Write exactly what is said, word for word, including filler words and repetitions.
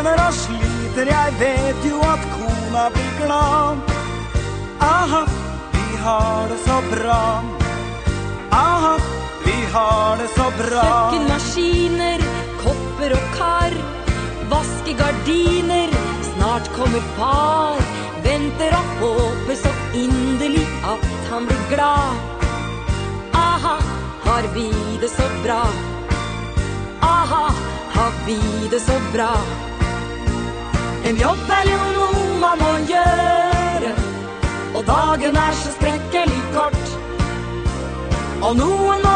trener og sliter, jeg vet jo at kona blir glad. Aha, vi har det så bra. Aha, vi har det så bra. Kjøkkenmaskiner, kopper og kar, vaskegardiner, snart kommer far. Venter og håper så inderlig at han blir glad. Aha, har vi det så bra. Aha, har vi det så bra. En jobb er jo noe man må gjøre, og dagen er så skrekkelig kort. Og noen må